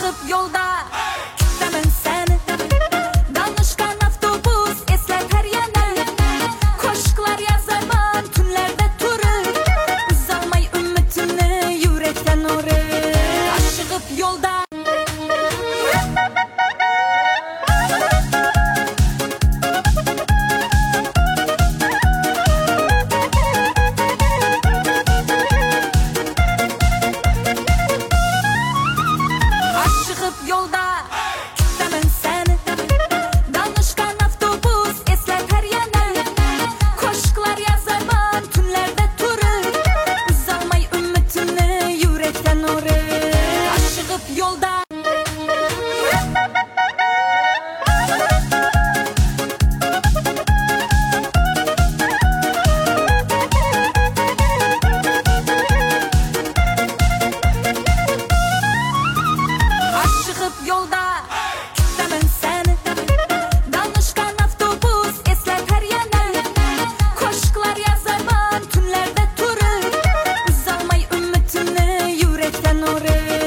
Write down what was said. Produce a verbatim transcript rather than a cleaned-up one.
Aşıqıp yolda kütəmin səni. Danışqan avtobus eslər yana. Qoşqlar yazaman tünlərdə turur. Uzalmay ümidini yürekdən orur. Aşıqıp yolda yolda kütəmin səni. Danışqan avtobus eslər hər yana. Qoşqlar yazaman tünlərdə turur. Uzalmay ümidini yürekdən orur. Aşıqıp yolda Aşıqıp yolda